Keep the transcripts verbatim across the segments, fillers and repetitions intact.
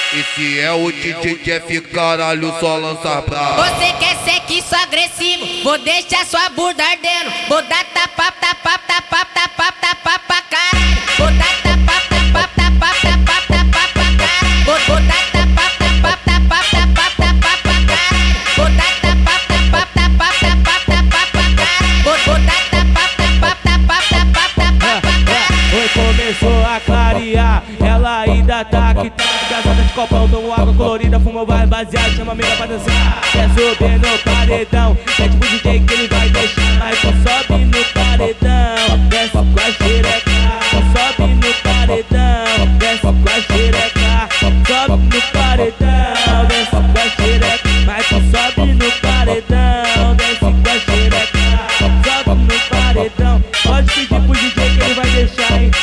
Esse é o D J Jeff, caralho, só lança brava. Você quer ser que sou agressivo, vou deixar sua bunda ardendo. Vou dar tapa, tapa, tapa, tapa, tapa pra caralho. Vou dar tapa, tapa, tapa, tapa, tapa pra caralho. Vou, vou dar tapa, tapa, tapa, tapa, tapa pra caralho. Vou dar tapa, tapa, tapa, tapa, tapa pra caralho. Vou, vou dar tapa, tapa, tapa, tapa, tapa pra caralho. Oi, começou a clarear, ela ainda tá que tá. Casada de copão, tomo água colorida, fuma vai baseado, chama a amiga pra dançar. Quer subir no paredão, é tipo D J que ele vai deixar. Aí só sobe no paredão, desce com a xereca. Só sobe no paredão, desce com a xereca. Sobe no paredão, desce com a xereca. Mas só sobe no paredão, desce com a xereca. Sobe no paredão, pode pedir pro D J que ele vai deixar, hein.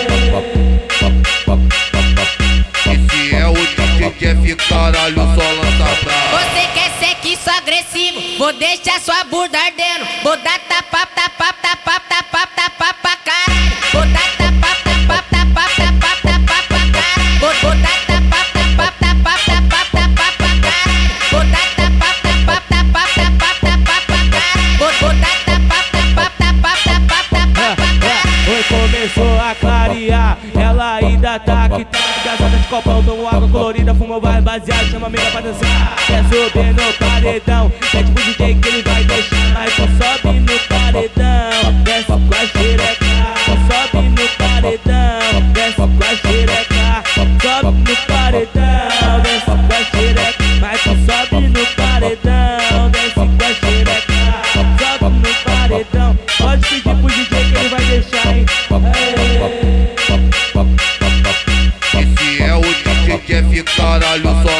Esse é o D J Jeff, caralho, só lança brava. Você quer ser que sou agressivo, vou deixar sua bunda ardendo. Vou dar tapa, tapa, tapa, tapa, tapa pra caralho. Vou dar tapa, tapa, tapa, tapa, tapa pra caralho. Vou, vou dar tapa, tapa, tapa, tapa, tapa pra caralho. Vou dar tapa, tapa, tapa, tapa, tapa pra caralho. Vou, vou dar tapa, tapa, tapa, tapa, tapa pra caralho. Oi, começou a clarear, ela ainda tá que tá. Casada de copão, tomo água colorida, fuma vai baseado, chama a amiga pra dançar. Quer subir no paredão, é tipo D J que ele vai deixar. Aí só sobe no paredão, desce com a xereca. Só sobe no paredão, desce com a xereca. Sobe no paredão, desce com a xereca. Mas só sobe no paredão, desce com a xereca. Sobe no paredão, pode pedir pro D J que ele vai deixar, hein. Esse é o D J Jeff, caralho, só